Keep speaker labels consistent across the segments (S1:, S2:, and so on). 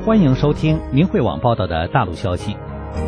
S1: 欢迎收听明慧网报道的大陆消息。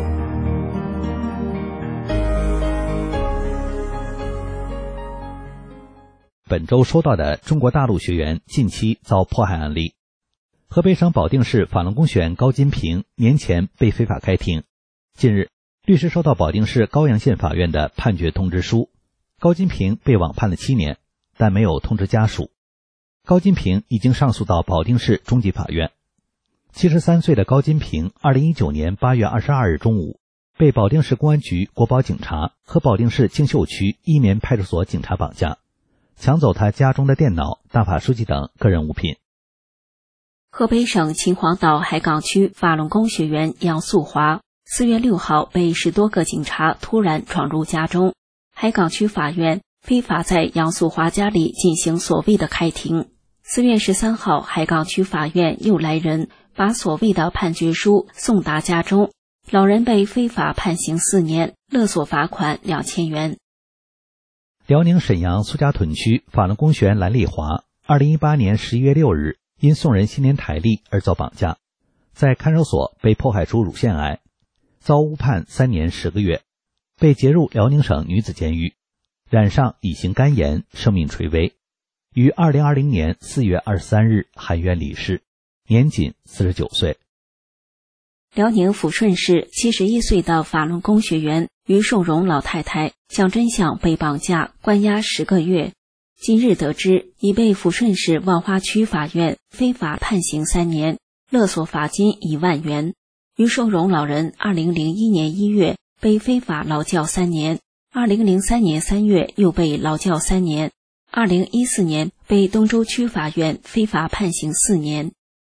S1: 本周收到的中国大陆学员近期遭迫害案例。河北省保定市法轮功学员高金平年前被非法开庭。近日，律师收到保定市高阳县法院的判决通知书，高金平被网判了7年，但没有通知家属。高金平已经上诉到保定市中级法院。73岁的高金平2019年8月22日中午被保定市公安局国保警察和保定市泾秀区伊棉派出所警察绑架，抢走他家中的电脑、大法书籍等个人物品。
S2: 河北省秦皇岛海港区法轮功学员杨素华4月6号被10多个警察突然闯入家中，海港区法院非法在杨素华家里进行所谓的开庭。4月13号，海港区法院又来人，把所谓的判决书送达家中，老人被非法判刑4年，勒索罚款2000元。
S1: 辽宁沈阳苏家屯区法轮功学员蓝丽华2018年11月6日因送人新年台历而遭绑架，在看守所被迫害出乳腺癌，遭误判3年10个月，被劫入辽宁省女子监狱，染上乙型肝炎，生命垂危，于2020年4月23日含冤离世，年仅49岁。
S2: 辽宁抚顺市71岁的法轮功学员于寿荣老太太蒋真相被绑架关押10个月，近日得知已被抚顺市万花区法院非法判刑3年，勒索罚金1万元。于寿荣老人2001年1月被非法劳教3年，2003年3月又被劳教3年，2014年被东周区法院非法判刑4年。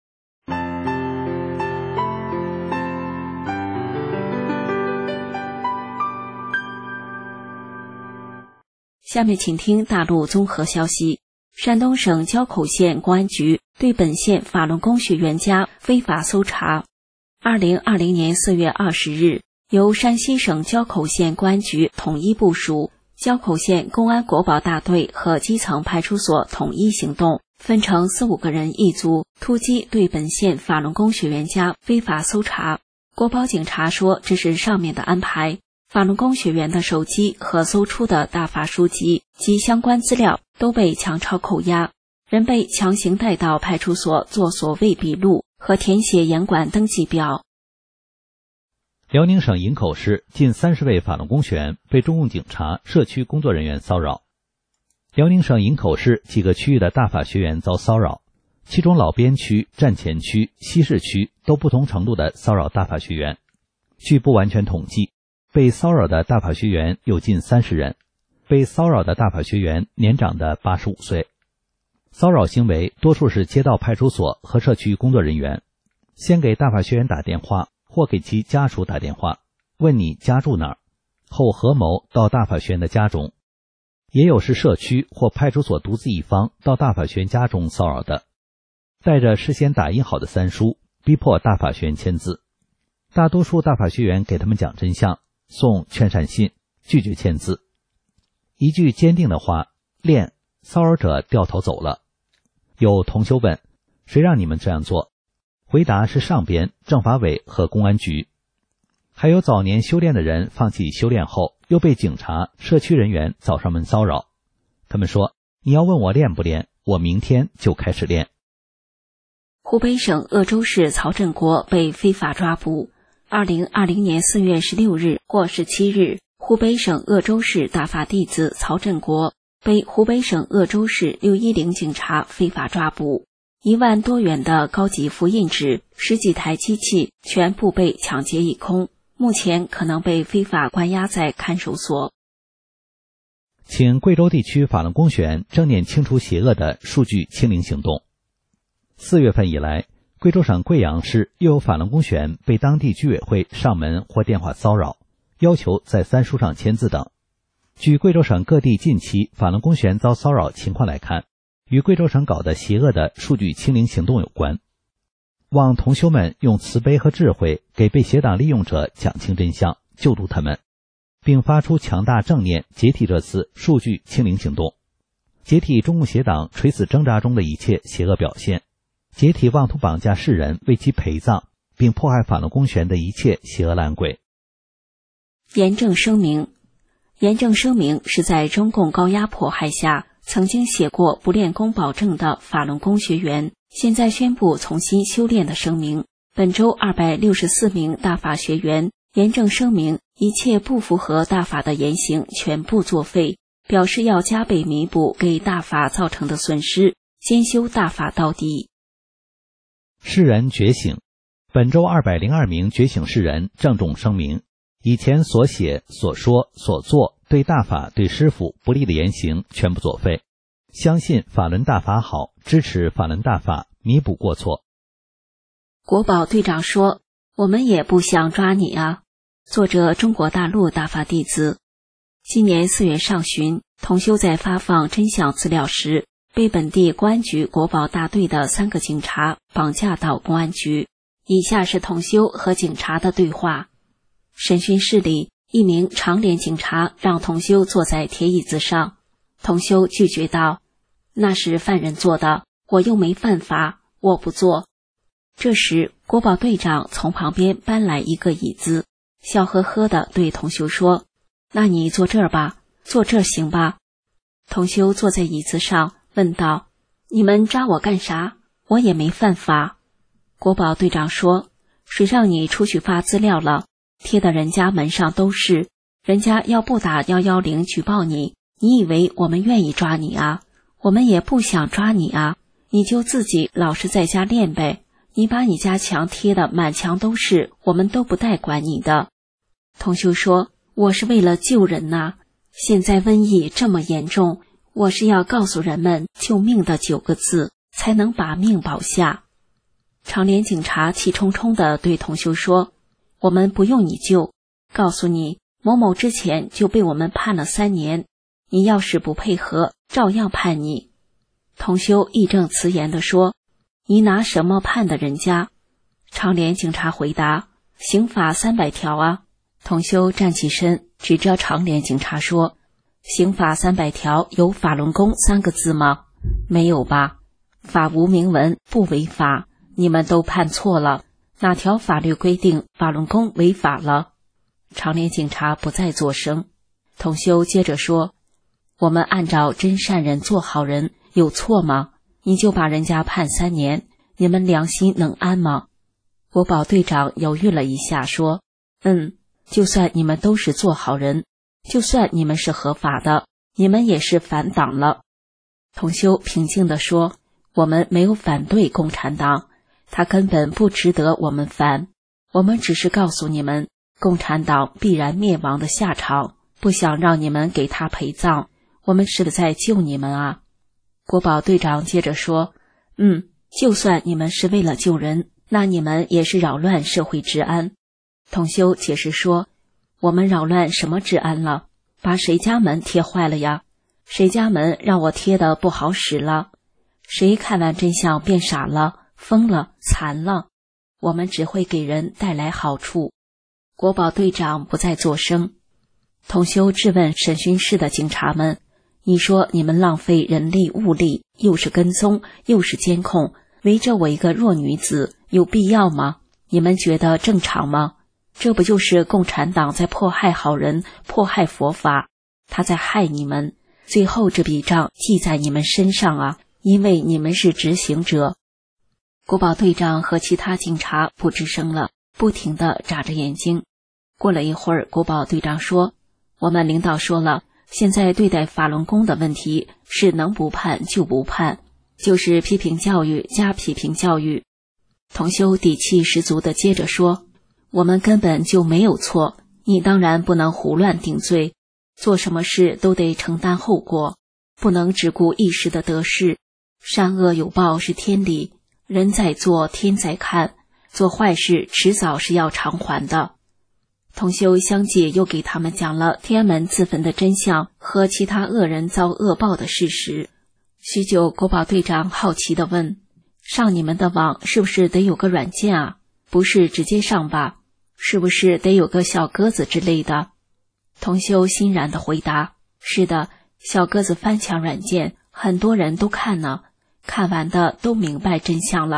S2: 下面请听大陆综合消息。山东省交口县公安局对本县法轮功学员家非法搜查。2020年4月20日，由山西省交口县公安局统一部署，交口县公安国保大队和基层派出所统一行动，分成4-5个人一组，突击对本县法轮功学员家非法搜查。国保警察说这是上面的安排，法轮功学员的手机和搜出的大法书籍及相关资料都被强抄扣押，人被强行带到派出所做所谓笔录和填写严管登记表。
S1: 辽宁省营口市近30位法轮功学员被中共警察、社区工作人员骚扰。辽宁省营口市几个区域的大法学员遭骚扰，其中老边区、站前区、西市区都不同程度的骚扰大法学员。据不完全统计，被骚扰的大法学员有近30人，被骚扰的大法学员年长的85岁。骚扰行为多数是接到派出所和社区工作人员，先给大法学员打电话或给其家属打电话，问你家住哪儿，后合谋到大法学员的家中。也有是社区或派出所独自一方到大法学员家中骚扰的，带着事先打印好的3书，逼迫大法学员签字。大多数大法学员给他们讲真相，送劝善信，拒绝签字。一句坚定的话，练，骚扰者掉头走了。有同修问，谁让你们这样做？回答是上边、政法委和公安局。还有早年修炼的人放弃修炼后，又被警察、社区人员找上门骚扰。他们说，你要问我练不练，我明天就开始练。
S2: 湖北省鄂州市曹振国被非法抓捕。2020年4月16日或17日，湖北省鄂州市大法弟子曹振国被湖北省鄂州市610警察非法抓捕，1万多元的高级复印纸、10几台机器全部被抢劫一空，目前可能被非法关押在看守所。
S1: 请贵州地区法轮功学员正念清除邪恶的数据清零行动。4月份以来，贵州省贵阳市又有法轮功学员被当地居委会上门或电话骚扰，要求在3书上签字等。据贵州省各地近期法轮功学员遭骚扰情况来看，与贵州省搞的邪恶的数据清零行动有关。望同修们用慈悲和智慧给被邪党利用者讲清真相，救度他们，并发出强大正念，解体这次数据清零行动，解体中共邪党垂死挣扎中的一切邪恶表现， 解体妄图绑架世人为其陪葬，并迫害法轮功学员的一切邪恶烂鬼。
S2: 严正声明。严正声明是在中共高压迫害下曾经写过不练功保证的法轮功学员，现在宣布重新修炼的声明。本周264名大法学员严正声明，一切不符合大法的言行全部作废，表示要加倍弥补给大法造成的损失，先修大法到底。
S1: 世人觉醒。本周202名觉醒世人郑重声明，以前所写、所说、所做对大法、对师父不利的言行全部作废，相信法轮大法好，支持法轮大法，弥补过错。
S2: 国保队长说，我们也不想抓你啊。作者中国大陆大法弟子。今年4月上旬，同修在发放真相资料时，被本地公安局国保大队的3个警察绑架到公安局。以下是同修和警察的对话。审讯室里，一名长脸警察让同修坐在铁椅子上，同修拒绝道：“那是犯人做的，我又没犯法，我不做。”这时，国保队长从旁边搬来一个椅子，笑呵呵地对同修说：“那你坐这儿吧，坐这儿行吧？”同修坐在椅子上，问道：“你们抓我干啥？我也没犯法。”国保队长说：“谁让你出去发资料了？贴的人家门上都是，人家要不打110举报你，你以为我们愿意抓你啊？我们也不想抓你啊，你就自己老实在家练呗。你把你家墙贴的满墙都是，我们都不带管你的。”同修说：“我是为了救人呐，现在瘟疫这么严重，我是要告诉人们救命的9个字，才能把命保下。”长脸警察气冲冲地对同修说：“我们不用你救，告诉你，某某之前就被我们判了3年，你要是不配合，照样判你。”同修义正辞严地说：“你拿什么判的人家？”长脸警察回答：“刑法300条啊。”同修站起身，指着长脸警察说：“刑法300条有法轮功3个字吗？没有吧？法无明文不违法，你们都判错了。哪条法律规定法轮功违法了？”长脸警察不再作声。同修接着说：“我们按照真善人做好人，有错吗？你就把人家判3年，你们良心能安吗？”国保队长犹豫了一下说：“就算你们都是做好人，就算你们是合法的，你们也是反党了。”同修平静地说：“我们没有反对共产党，他根本不值得我们反，我们只是告诉你们，共产党必然灭亡的下场，不想让你们给他陪葬，我们是在救你们啊。”国保队长接着说：“就算你们是为了救人，那你们也是扰乱社会治安。”同修解释说：“我们扰乱什么治安了？把谁家门贴坏了呀？谁家门让我贴的不好使了？谁看完真相变傻了、疯了、残了？我们只会给人带来好处。”国保队长不再作声。同修质问审讯室的警察们：“你说你们浪费人力物力，又是跟踪，又是监控，围着我一个弱女子，有必要吗？你们觉得正常吗？这不就是共产党在迫害好人，迫害佛法，他在害你们，最后这笔账记在你们身上啊，因为你们是执行者。”国保队长和其他警察不吱声了，不停地眨着眼睛。过了一会儿，国保队长说：“我们领导说了，现在对待法轮功的问题是能不判就不判，就是批评教育加批评教育。”同修底气十足地接着说：“我们根本就没有错，你当然不能胡乱定罪，做什么事都得承担后果，不能只顾一时的得失。善恶有报是天理，人在做天在看，做坏事迟早是要偿还的。”同修相继又给他们讲了天安门自焚的真相和其他恶人遭恶报的事实。许久，国保队长好奇地问：“上你们的网是不是得有个软件啊？不是直接上吧？是不是得有个小鸽子之类的？”同修欣然地回答：“是的，小鸽子翻墙软件很多人都看呢，看完的都明白真相了。”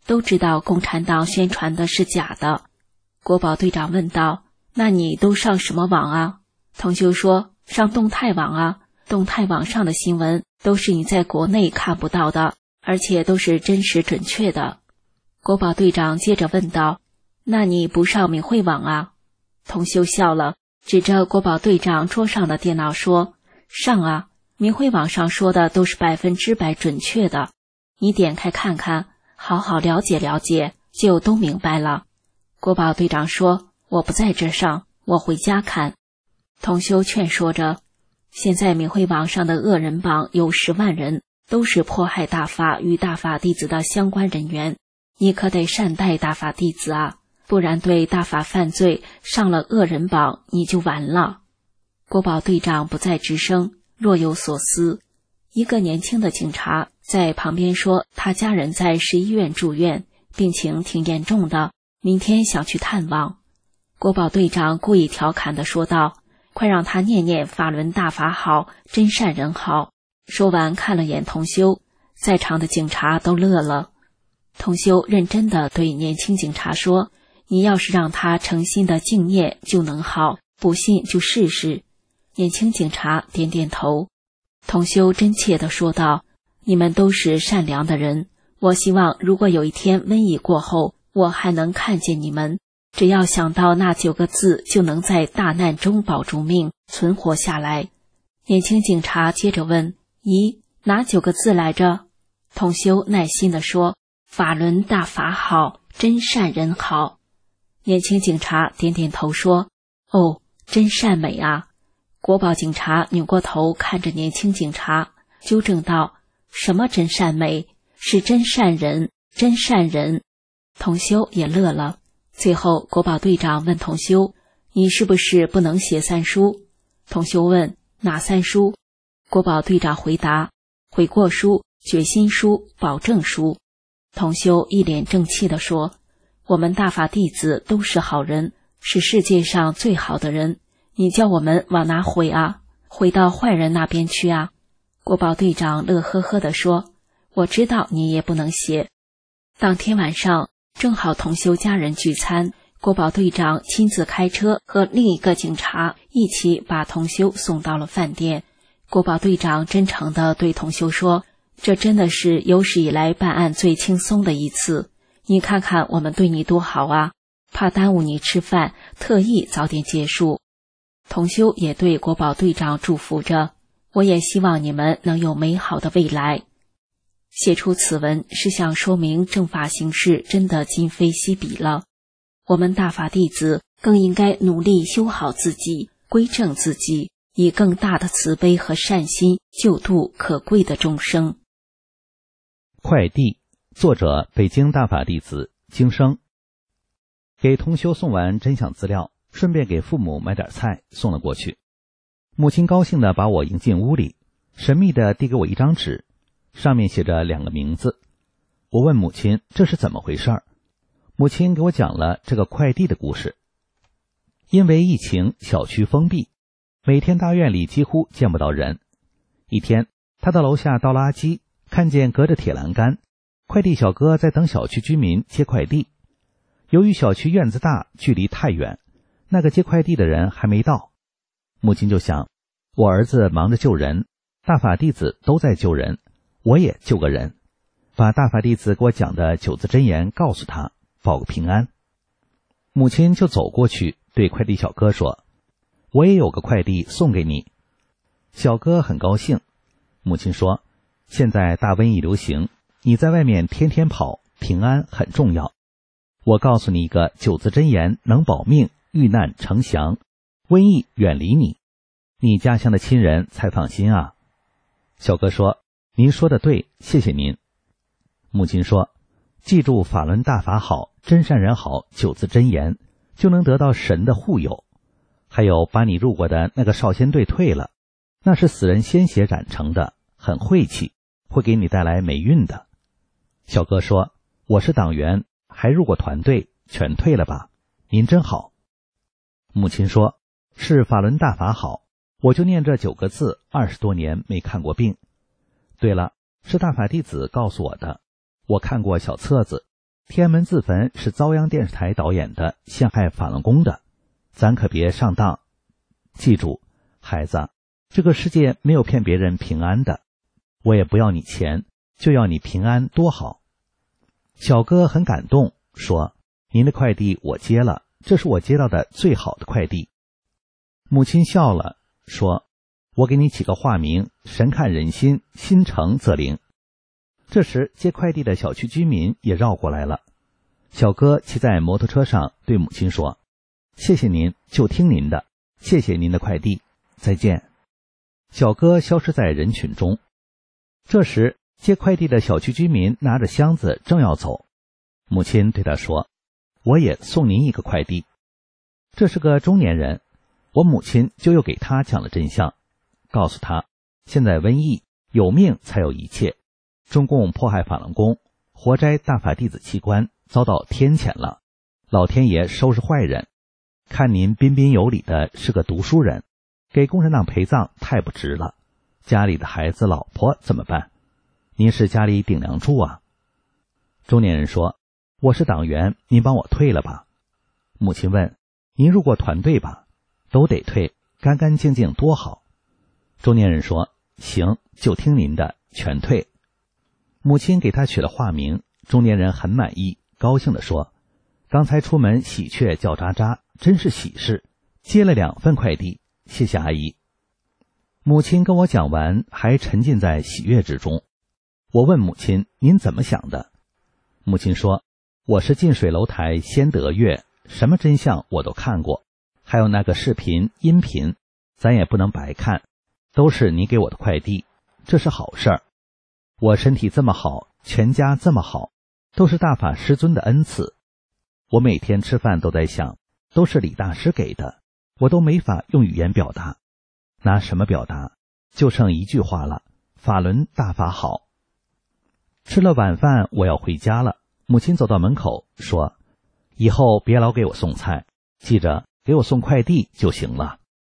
S2: 都知道共产党宣传的是假的。国保队长问道：那你都上什么网啊？同修说：上动态网啊，动态网上的新闻都是你在国内看不到的，而且都是真实准确的。国保队长接着问道：那你不上明慧网啊？同修笑了，指着国保队长桌上的电脑说：上啊，明慧网上说的都是100%准确的，你点开看看，好好了解了解，就都明白了。国保队长说：我不在这上，我回家看。同修劝说着：现在明慧网上的恶人榜有10万人，都是迫害大法与大法弟子的相关人员，你可得善待大法弟子啊，不然对大法犯罪上了恶人榜，你就完了。国保队长不再吱声，若有所思。一个年轻的警察在旁边说，他家人在市医院住院，病情挺严重的，明天想去探望。国保队长故意调侃地说道：快让他念念法轮大法好，真善人好。说完看了眼同修，在场的警察都乐了。同修认真地对年轻警察说：你要是让他诚心的敬念就能好，不信就试试。年轻警察点点头。同修真切地说道：你们都是善良的人，我希望如果有一天瘟疫过后，我还能看见你们，只要想到那9个字，就能在大难中保住命，存活下来。年轻警察接着问：咦，哪9个字来着？同修耐心地说：法轮大法好，真善人好。年轻警察点点头说：哦，真善美啊。国保警察扭过头看着年轻警察，纠正道：什么真善美？是真善人，真善人。同修也乐了。最后国保队长问同修：你是不是不能写3书？同修问：哪3书？国保队长回答：悔过书、决心书、保证书。同修一脸正气地说：我们大法弟子都是好人，是世界上最好的人，你叫我们往哪悔啊？悔到坏人那边去啊？国保队长乐呵呵地说：我知道你也不能写。当天晚上正好同修家人聚餐，国保队长亲自开车和另一个警察一起把同修送到了饭店。国保队长真诚地对同修说：这真的是有史以来办案最轻松的一次，你看看我们对你多好啊，怕耽误你吃饭，特意早点结束。同修也对国保队长祝福着：我也希望你们能有美好的未来。写出此文是想说明正法形势真的今非昔比了，我们大法弟子更应该努力修好自己，归正自己，以更大的慈悲和善心救度可贵的众生。
S1: 快递，作者北京大法弟子经生。给同修送完真相资料，顺便给父母买点菜送了过去。母亲高兴地把我迎进屋里，神秘地递给我一张纸，上面写着2个名字。我问母亲这是怎么回事，母亲给我讲了这个快递的故事。因为疫情，小区封闭，每天大院里几乎见不到人。一天，他到楼下倒垃圾，看见隔着铁栏杆，快递小哥在等小区居民接快递。由于小区院子大，距离太远，那个接快递的人还没到。母亲就想，我儿子忙着救人，大法弟子都在救人，我也救个人，把大法弟子给我讲的9字真言告诉他，报个平安。母亲就走过去对快递小哥说：我也有个快递送给你。小哥很高兴。母亲说：现在大瘟疫流行，你在外面天天跑，平安很重要。我告诉你一个9字真言，能保命，遇难成祥，瘟疫远离你，你家乡的亲人才放心啊。小哥说：您说的对，谢谢您。母亲说：记住法轮大法好，真善人好9字真言，就能得到神的护佑。还有把你入过的那个少先队退了，那是死人鲜血染成的，很晦气，会给你带来霉运的。小哥说：我是党员，还入过团队，全退了吧，您真好。母亲说：是法轮大法好，我就念这9个字，20多年没看过病。对了，是大法弟子告诉我的，我看过小册子， 天安门自焚是遭央电视台导演的，陷害法轮功的，咱可别上当。记住，孩子，这个世界没有骗别人平安的，我也不要你钱，就要你平安，多好。小哥很感动，说，您的快递我接了，这是我接到的最好的快递。母亲笑了，说，我给你起个化名，神看人心，心诚则灵。这时接快递的小区居民也绕过来了，小哥骑在摩托车上对母亲说，谢谢您，就听您的，谢谢您的快递，再见。小哥消失在人群中。这时接快递的小区居民拿着箱子正要走，母亲对他说，我也送您一个快递。这是个中年人，我母亲就又给他讲了真相，告诉他，现在瘟疫，有命才有一切，中共迫害法轮功，活摘大法弟子器官，遭到天谴了，老天爷收拾坏人。看您彬彬有礼的是个读书人，给共产党陪葬太不值了，家里的孩子老婆怎么办？您是家里顶梁柱啊。中年人说，我是党员，您帮我退了吧。母亲问，您入过团队吧？都得退，干干净净多好。中年人说，行，就听您的，全退。母亲给他取了化名，中年人很满意，高兴地说，刚才出门喜鹊叫喳喳，真是喜事，接了2份快递，谢谢阿姨。母亲跟我讲完，还沉浸在喜悦之中。我问母亲，您怎么想的？母亲说，我是近水楼台先得月，什么真相我都看过，还有那个视频音频，咱也不能白看，都是你给我的快递，这是好事儿。我身体这么好，全家这么好，都是大法师尊的恩赐。我每天吃饭都在想，都是李大师给的，我都没法用语言表达，拿什么表达？就剩一句话了，法轮大法好。吃了晚饭，我要回家了。母亲走到门口说，以后别老给我送菜，记着给我送快递就行了。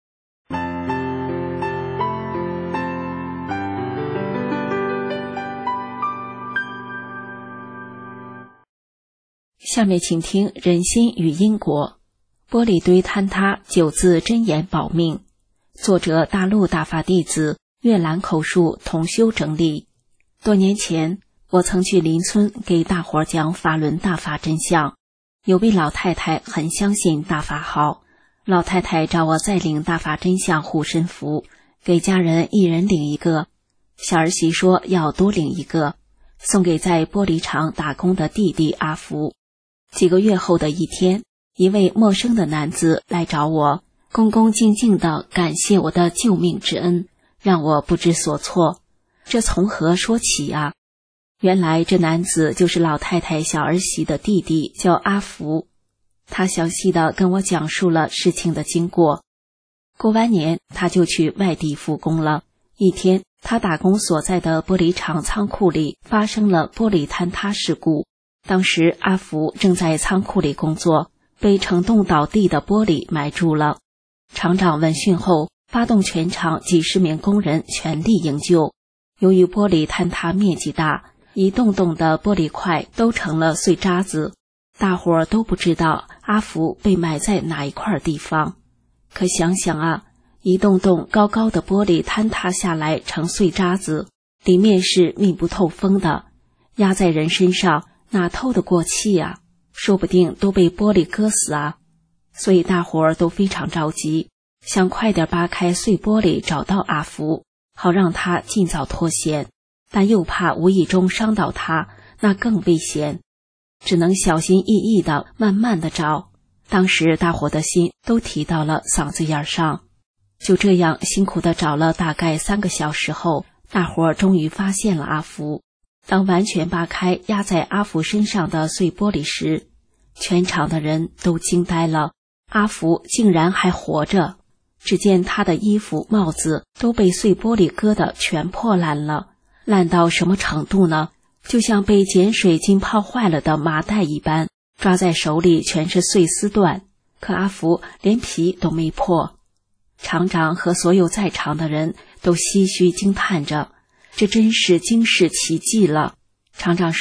S2: 下面请听《人心与因果》，玻璃堆坍塌9字真言保命，作者大陆大法弟子阅览口述同修整理。多年前，我曾去邻村给大伙讲法轮大法真相，有位老太太很相信大法好，老太太找我再领大法真相护身符，给家人一人领一个，小儿媳说要多领一个，送给在玻璃厂打工的弟弟阿福。几个月后的一天，一位陌生的男子来找我，恭恭敬敬地感谢我的救命之恩，让我不知所措。这从何说起啊？原来这男子就是老太太小儿媳的弟弟，叫阿福。他详细地跟我讲述了事情的经过。过完年，他就去外地复工了。一天，他打工所在的玻璃厂仓库里发生了玻璃坍塌事故。当时阿福正在仓库里工作，被成栋倒地的玻璃埋住了。厂长闻讯后，发动全厂几十名工人全力营救。由于玻璃坍塌面积大，一栋栋的玻璃块都成了碎渣子，大伙儿都不知道阿福被埋在哪一块地方。可想想啊，一栋栋高高的玻璃坍塌下来成碎渣子，里面是密不透风的，压在人身上哪透得过气啊？说不定都被玻璃割死啊！所以大伙儿都非常着急，想快点扒开碎玻璃找到阿福，好让他尽早脱险，但又怕无意中伤到他，那更危险，只能小心翼翼地慢慢地找。当时大伙的心都提到了嗓子眼上。就这样辛苦地找了大概3个小时后，大伙终于发现了阿福。当完全扒开压在阿福身上的碎玻璃时，全场的人都惊呆了，阿福竟然还活着。只见他的衣服、帽子都被碎玻璃割得全破烂了，烂到什么程度呢？就像被碱水浸泡坏了的麻袋一般，抓在手里全是碎丝段，可阿福连皮都没破。厂长和所有在场的人都唏嘘惊叹着，这真是惊世奇迹了。厂长说，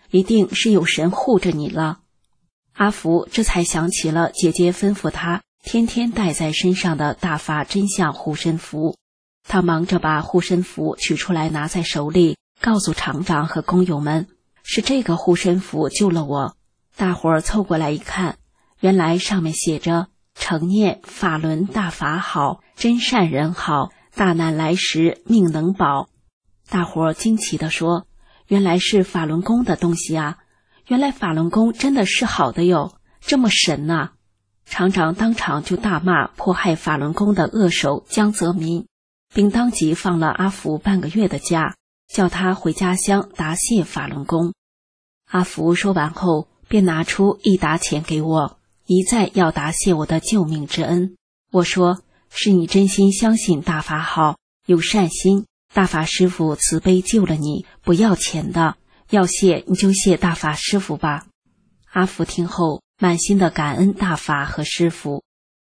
S2: 一定是有神护着你了。阿福这才想起了姐姐吩咐他天天带在身上的大法真相护身符，他忙着把护身符取出来拿在手里，告诉厂长和工友们，是这个护身符救了我。大伙儿凑过来一看，原来上面写着诚念法轮大法好，真善人好，大难来时命能保。大伙儿惊奇地说，原来是法轮功的东西啊，原来法轮功真的是好的哟，这么神啊。厂长当场就大骂迫害法轮功的恶手江泽民，并当即放了阿福半个月的假，叫他回家乡答谢法轮功。阿福说完后，便拿出1沓钱给我，一再要答谢我的救命之恩。我说，是你真心相信大法好，有善心，大法师父慈悲救了你，不要钱的，要谢你就谢大法师父吧。阿福听后满心的感恩大法和师父。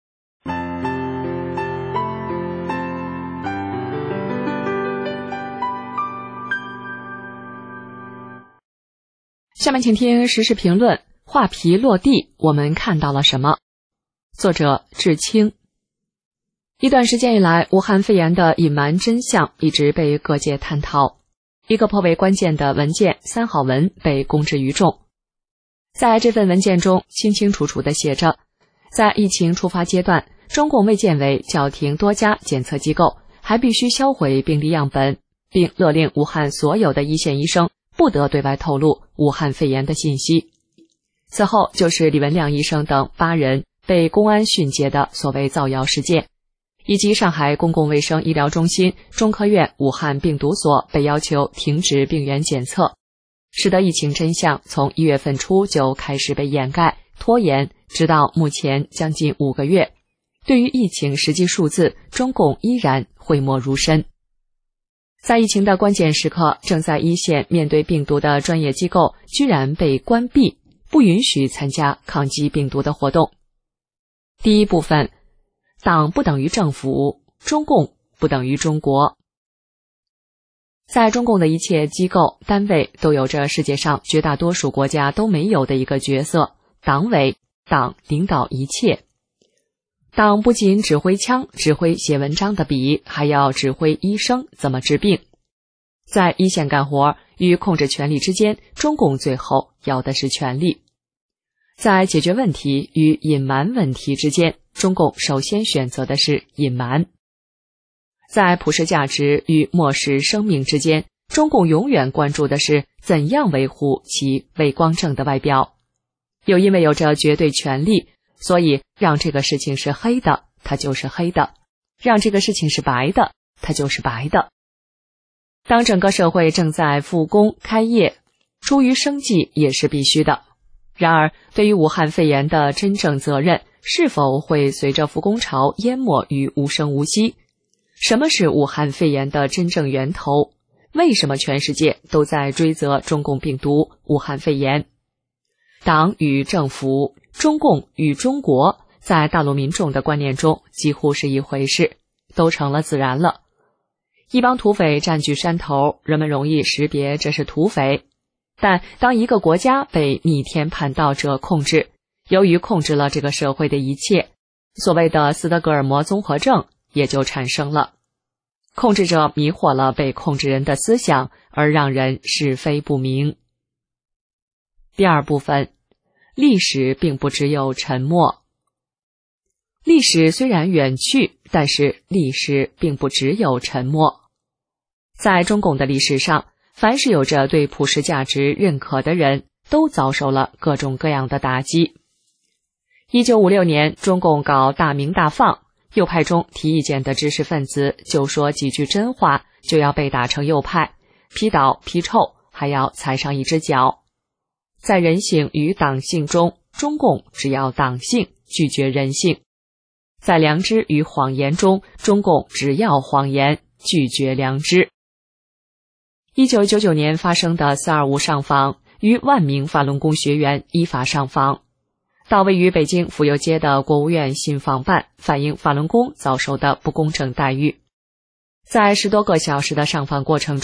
S3: 下面请听时事评论，画皮落地，我们看到了什么？作者志清。一段时间以来，武汉肺炎的隐瞒真相一直被各界探讨。一个颇为关键的文件3号文被公之于众。在这份文件中清清楚楚地写着，在疫情触发阶段，中共卫健委叫停多家检测机构，还必须销毁病例样本，并勒令武汉所有的一线医生不得对外透露武汉肺炎的信息。此后就是李文亮医生等8人被公安训诫的所谓造谣事件，以及上海公共卫生医疗中心中科院武汉病毒所被要求停止病原检测，使得疫情真相从1月份初就开始被掩盖、拖延，直到目前将近5个月。对于疫情实际数字，中共依然讳莫如深。在疫情的关键时刻，正在一线面对病毒的专业机构居然被关闭，不允许参加抗击病毒的活动。第一部分，党不等于政府，中共不等于中国。在中共的一切机构单位都有着世界上绝大多数国家都没有的一个角色，党委，党领导一切。党不仅指挥枪、指挥写文章的笔，还要指挥医生怎么治病。在一线干活与控制权力之间，中共最后要的是权力。在解决问题与隐瞒问题之间，中共首先选择的是隐瞒。在普世价值与漠视生命之间，中共永远关注的是怎样维护其伟光正的外表。又因为有着绝对权力，所以让这个事情是黑的，它就是黑的；让这个事情是白的，它就是白的。当整个社会正在复工开业，出于生计也是必须的。然而，对于武汉肺炎的真正责任，是否会随着复工潮淹没于无声无息？什么是武汉肺炎的真正源头？为什么全世界都在追责中共病毒武汉肺炎？党与政府，中共与中国，在大陆民众的观念中几乎是一回事，都成了自然了。一帮土匪占据山头，人们容易识别这是土匪。但当一个国家被逆天叛道者控制，由于控制了这个社会的一切，所谓的斯德哥尔摩综合症也就产生了。控制者迷惑了被控制人的思想，而让人是非不明。第二部分，历史并不只有沉默。历史虽然远去，但是历史并不只有沉默。在中共的历史上，凡是有着对普世价值认可的人，都遭受了各种各样的打击。1956年，中共搞大鸣大放，右派中提意见的知识分子就说几句真话，就要被打成右派，批倒批臭，还要踩上一只脚。在人性与党性中，中共只要党性，拒绝人性。在良知与谎言中，中共只要谎言，拒绝良知。1999年发生的425上访，逾10000名法轮功学员依法上访，到位于北京府右街的国务院信访办反映法轮功遭受的不公正待遇。在10多个小时的上访过程中，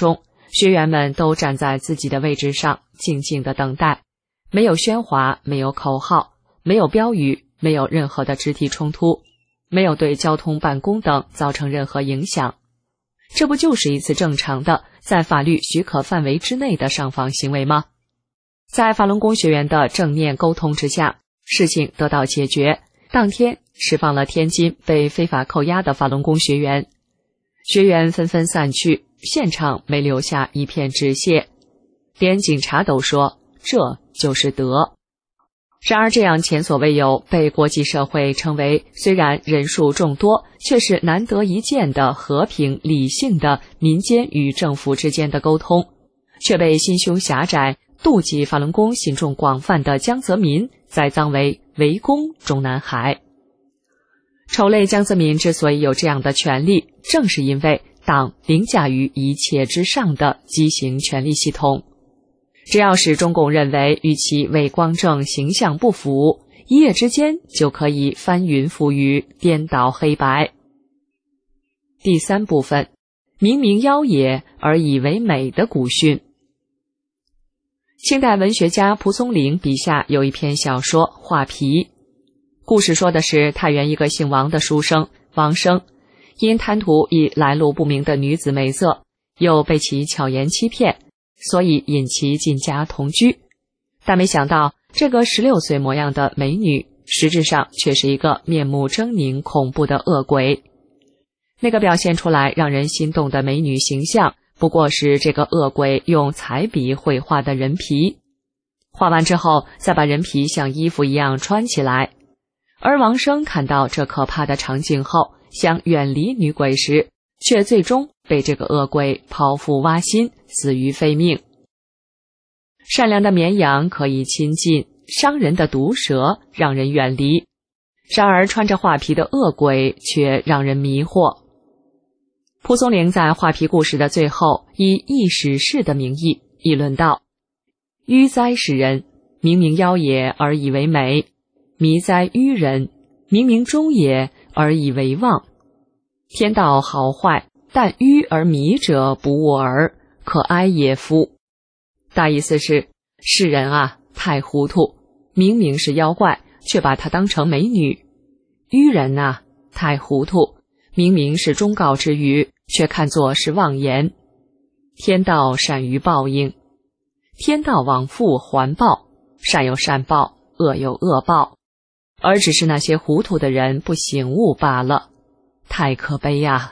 S3: 学员们都站在自己的位置上，静静地等待，没有喧哗，没有口号，没有标语，没有任何的肢体冲突，没有对交通办公等造成任何影响。这不就是一次正常的在法律许可范围之内的上访行为吗？在法轮功学员的正面沟通之下，事情得到解决，当天释放了天津被非法扣押的法轮功学员。学员纷纷散去，现场没留下一片纸屑，连警察都说这就是德。然而这样前所未有被国际社会称为虽然人数众多，却是难得一见的和平理性的民间与政府之间的沟通，却被心胸狭窄、妒忌法轮功信众广泛的江泽民栽赃为围攻中南海。丑类江泽民之所以有这样的权利，正是因为党凌驾于一切之上的畸形权力系统。只要是中共认为与其伟光正形象不符，一夜之间就可以翻云覆雨，颠倒黑白。第三部分，明明妖也而以为美的古训。清代文学家蒲松龄笔下有一篇小说《画皮》，故事说的是太原一个姓王的书生王生，因贪图一来路不明的女子美色，又被其巧言欺骗，所以引其进家同居。但没想到这个16岁模样的美女，实质上却是一个面目狰狞恐怖的恶鬼。那个表现出来让人心动的美女形象，不过是这个恶鬼用彩笔绘画的人皮，画完之后再把人皮像衣服一样穿起来。而王生看到这可怕的场景后，想远离女鬼时，却最终被这个恶鬼剖腹挖心，死于非命。善良的绵羊可以亲近，伤人的毒蛇让人远离，然而穿着画皮的恶鬼却让人迷惑。蒲松龄在画皮故事的最后，以异史事的名义议论道：愚哉世人，明明妖也而以为美；迷哉愚人，明明忠也而以为妄。天道好坏，但愚而迷者不悟耳，可哀也夫。大意思是，世人啊，太糊涂，明明是妖怪，却把它当成美女；愚人啊，太糊涂，明明是忠告之语，却看作是妄言。天道善于报应，天道往复还报，善有善报，恶有恶报，而只是那些糊涂的人不醒悟罢了，太可悲呀！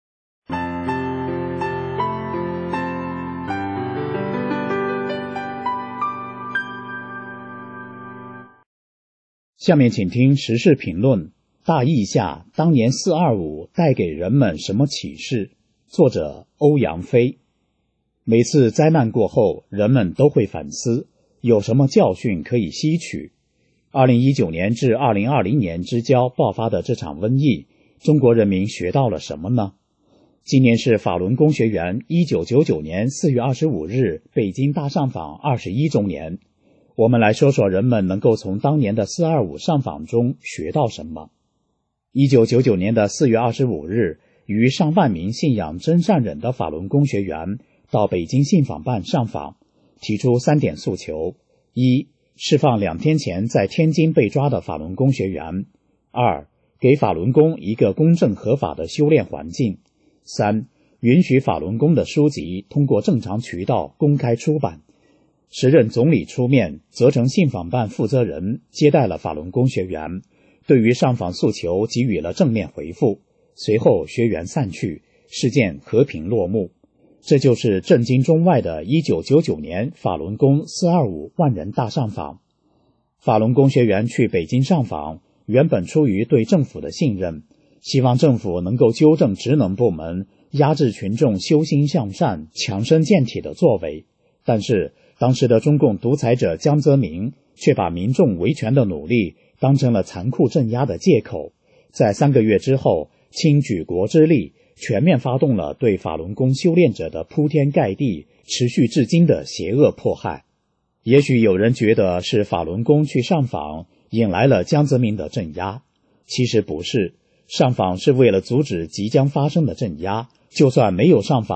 S4: 下面请听时事评论。大意下，当年425带给人们什么启示？作者欧阳飞。每次灾难过后，人们都会反思，有什么教训可以吸取？2019年至2020年之交爆发的这场瘟疫，中国人民学到了什么呢？今年是法轮功学员1999年4月25日北京大上访21周年。我们来说说人们能够从当年的425上访中学到什么。1999年的4月25日，逾上万名信仰真善忍的法轮功学员到北京信访办上访，提出3点诉求：一、释放2天前在天津被抓的法轮功学员；二、给法轮功一个公正合法的修炼环境；三、允许法轮功的书籍通过正常渠道公开出版。时任总理出面责成信访办负责人接待了法轮功学员，对于上访诉求给予了正面回复。随后学员散去，事件和平落幕。这就是震惊中外的1999年法轮功425万人大上访。法轮功学员去北京上访，原本出于对政府的信任，希望政府能够纠正职能部门压制群众修心向善、强身健体的作为。但是当时的中共独裁者江泽民却把民众维权的努力当成了残酷镇压的借口，在3个月之后，倾举国之力，全面发动了对法轮功修炼者的铺天盖地、持续至今的邪恶迫害。也许有人觉得是法轮功去上访引来了江泽民的镇压，其实不是，上访是为了阻止即将发生的镇压，就算没有上访，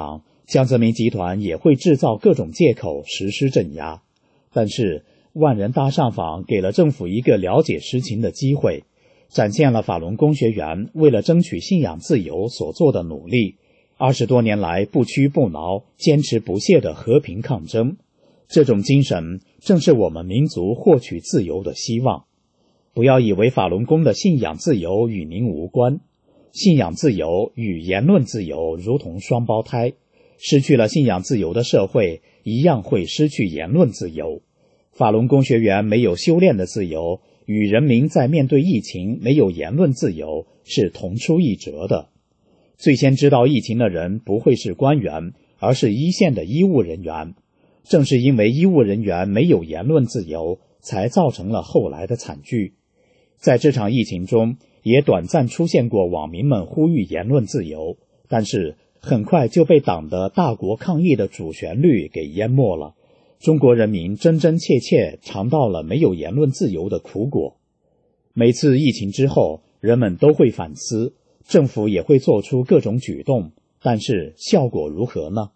S4: 江泽民集团也会制造各种借口实施镇压，但是万人大上访给了政府一个了解实情的机会，展现了法轮功学员为了争取信仰自由所做的努力，20多年来不屈不挠、坚持不懈的和平抗争。这种精神正是我们民族获取自由的希望。不要以为法轮功的信仰自由与您无关，信仰自由与言论自由如同双胞胎，失去了信仰自由的社会一样会失去言论自由。法轮功学员没有修炼的自由，与人民在面对疫情没有言论自由是同出一辙的。最先知道疫情的人不会是官员，而是一线的医务人员。正是因为医务人员没有言论自由，才造成了后来的惨剧。在这场疫情中，也短暂出现过网民们呼吁言论自由，但是很快就被党的大国抗疫的主旋律给淹没了。中国人民真真切切尝到了没有言论自由的苦果。每次疫情之后，人们都会反思，政府也会做出各种举动，但是效果如何呢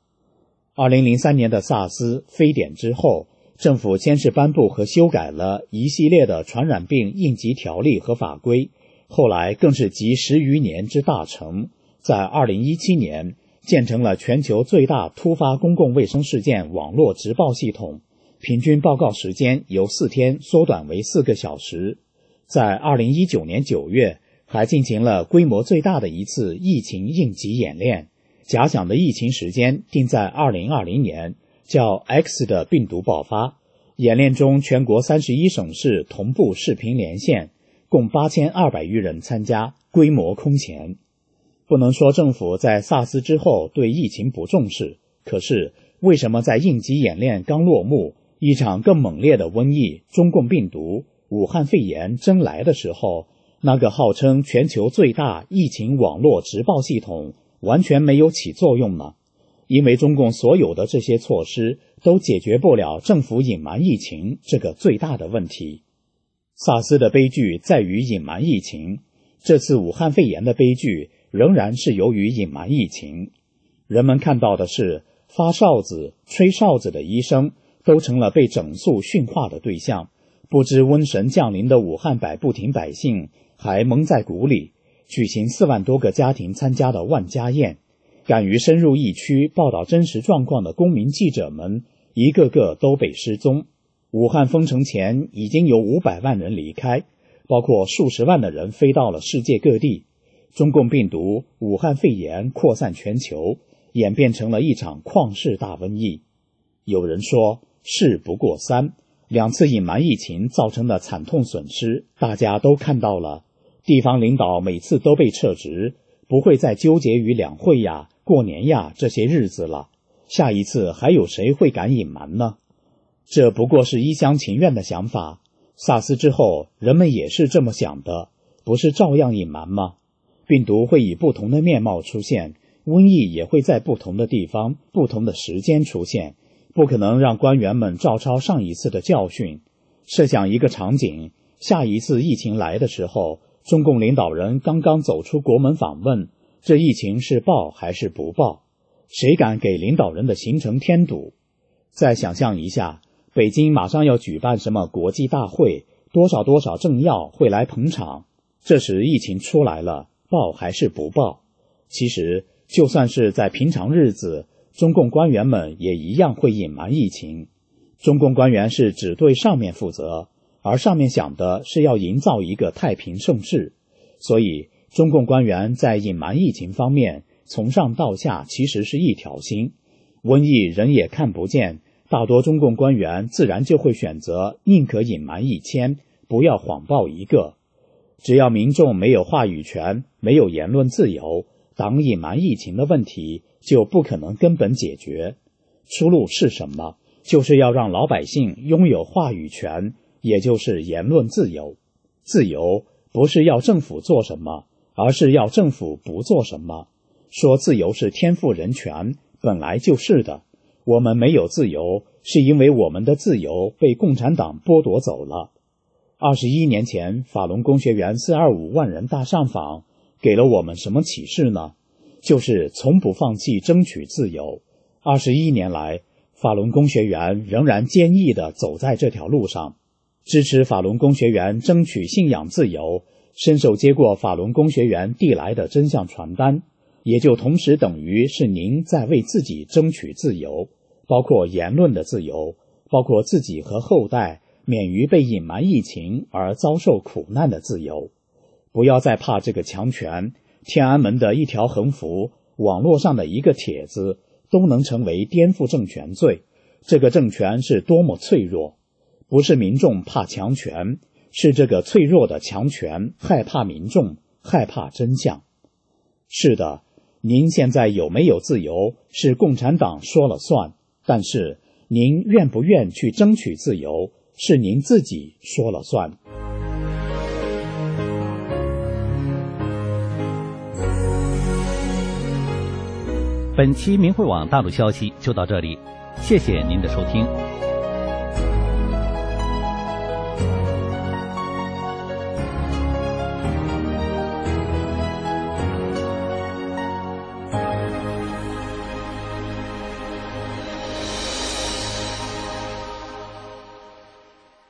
S4: ？2003年的SARS、非典之后，政府先是颁布和修改了一系列的传染病应急条例和法规，后来更是集10余年之大成，在2017年建成了全球最大突发公共卫生事件网络直报系统，平均报告时间由4天缩短为4个小时。在2019年9月，还进行了规模最大的一次疫情应急演练，假想的疫情时间定在2020年，叫 X 的病毒爆发。演练中，全国31省市同步视频连线，共8200余人参加，规模空前。不能说政府在SARS之后对疫情不重视，可是为什么在应急演练刚落幕，一场更猛烈的瘟疫中共病毒武汉肺炎真来的时候，那个号称全球最大疫情网络直报系统完全没有起作用呢？因为中共所有的这些措施都解决不了政府隐瞒疫情这个最大的问题。SARS的悲剧在于隐瞒疫情，这次武汉肺炎的悲剧仍然是由于隐瞒疫情。人们看到的是发哨子、吹哨子的医生都成了被整肃驯化的对象，不知瘟神降临的武汉百步亭百姓还蒙在鼓里，举行4万多个家庭参加的万家宴。敢于深入疫区报道真实状况的公民记者们一个个都被失踪。武汉封城前已经有500万人离开，包括数十万的人飞到了世界各地。中共病毒武汉肺炎扩散全球，演变成了一场旷世大瘟疫。有人说事不过三，2次隐瞒疫情造成的惨痛损失大家都看到了。地方领导每次都被撤职，不会再纠结于两会呀、过年呀这些日子了，下一次还有谁会敢隐瞒呢？这不过是一厢情愿的想法。SARS之后人们也是这么想的，不是照样隐瞒吗？病毒会以不同的面貌出现，瘟疫也会在不同的地方、不同的时间出现，不可能让官员们照抄上一次的教训。设想一个场景，下一次疫情来的时候，中共领导人刚刚走出国门访问，这疫情是报还是不报？谁敢给领导人的行程添堵？再想象一下，北京马上要举办什么国际大会，多少政要会来捧场，这时疫情出来了，报还是不报？其实就算是在平常日子，中共官员们也一样会隐瞒疫情。中共官员是只对上面负责，而上面想的是要营造一个太平盛世，所以中共官员在隐瞒疫情方面从上到下其实是一条心。瘟疫人也看不见，大多中共官员自然就会选择宁可隐瞒1000，不要谎报1个。只要民众没有话语权，没有言论自由，党隐瞒疫情的问题就不可能根本解决。出路是什么？就是要让老百姓拥有话语权，也就是言论自由。自由不是要政府做什么，而是要政府不做什么。说自由是天赋人权，本来就是的。我们没有自由，是因为我们的自由被共产党剥夺走了。21年前，法轮功学员425万人大上访，给了我们什么启示呢？就是从不放弃争取自由， 21年来，法轮功学员仍然坚毅地走在这条路上，支持法轮功学员争取信仰自由，伸手接过法轮功学员递来的真相传单，也就同时等于是您在为自己争取自由，包括言论的自由，包括自己和后代免于被隐瞒疫情而遭受苦难的自由。不要再怕这个强权，天安门的一条横幅，网络上的一个帖子，都能成为颠覆政权罪。这个政权是多么脆弱，不是民众怕强权，是这个脆弱的强权害怕民众，害怕真相。是的，您现在有没有自由，是共产党说了算，但是您愿不愿去争取自由，是您自己说了算。
S1: 本期明慧网大陆消息就到这里，谢谢您的收听。